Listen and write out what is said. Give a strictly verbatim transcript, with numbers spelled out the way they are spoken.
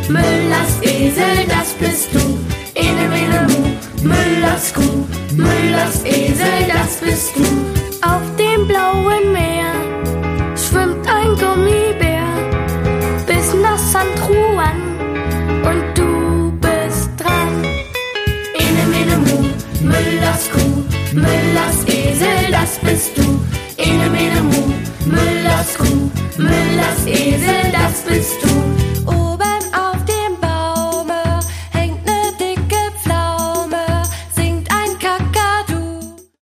Müllers Esel, das bist du. Ene, mene, mu, Müllers Kuh, Müllers Esel, das bist du. Auf dem blauen Meer schwimmt ein Gummibär bis nach San Juan und du bist dran. Ene, mene, mu, Müllers Kuh, Müllers Esel, das bist du. Ene, mene, mu, Müllers Kuh, Müllers Esel, das bist du.